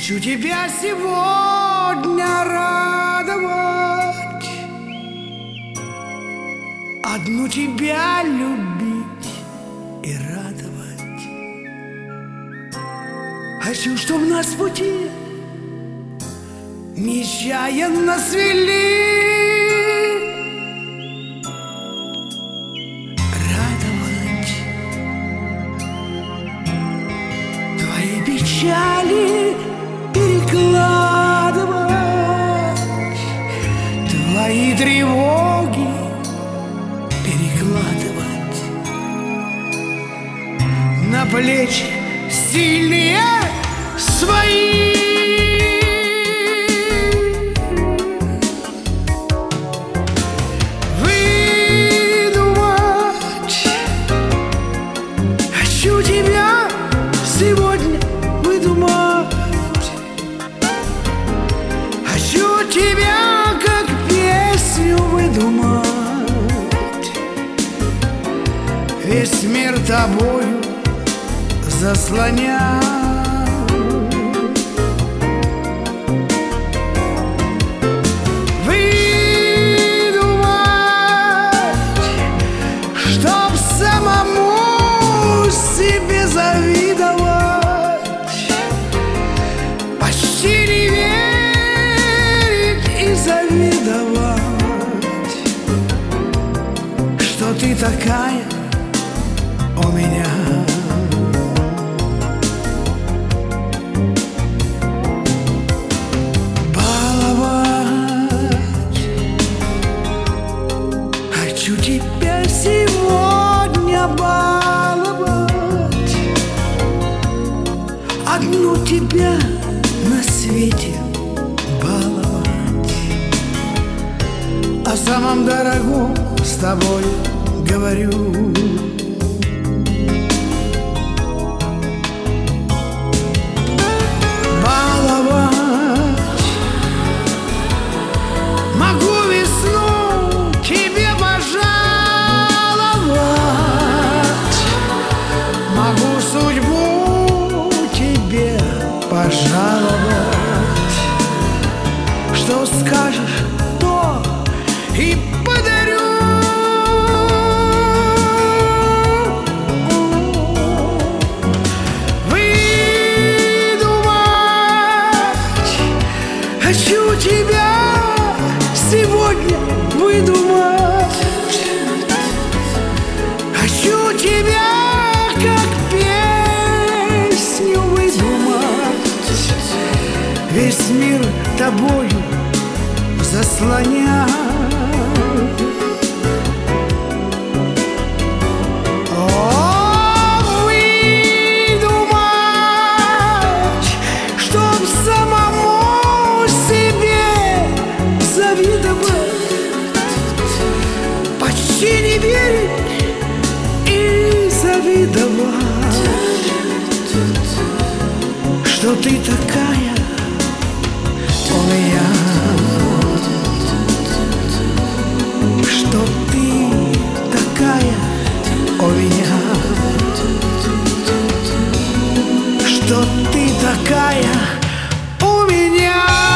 Хочу тебя сегодня радовать, одну тебя любить и радовать. Хочу, чтоб нас пути нечаянно свели, радовать твои печали, перекладывать твои тревоги, перекладывать на плечи сильные свои. Выдумать хочу тебя сегодня, выдумать. Хочу тебя как песню выдумать. Весь мир тобою заслонять. Выдумать, чтоб самому себе завидовать, почти не верить и завидовать, что ты такая у меня. Хочу тебя сегодня баловать, одну тебя на свете баловать. О самом дорогом с тобой говорю. Баловать могу весну тебе пожаловать, могу судьбу тебе пожаловать. Что скажешь, то и подарю. Выдумать хочу тебя сегодня, выдумать. Хочу тебя как песню выдумать. Весь мир тобою заслонять. Выдумать, чтоб самому себе завидовать, почти не верить и завидовать, что ты такая у меня, что ты такая у меня, что ты такая у меня.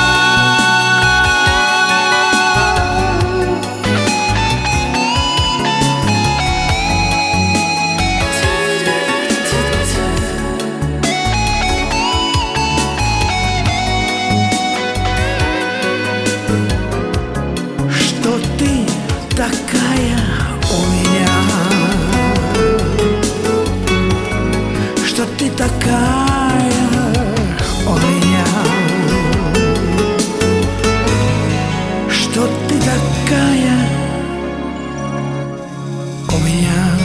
Что ты такая у меня, что ты такая у меня, что ты такая у меня.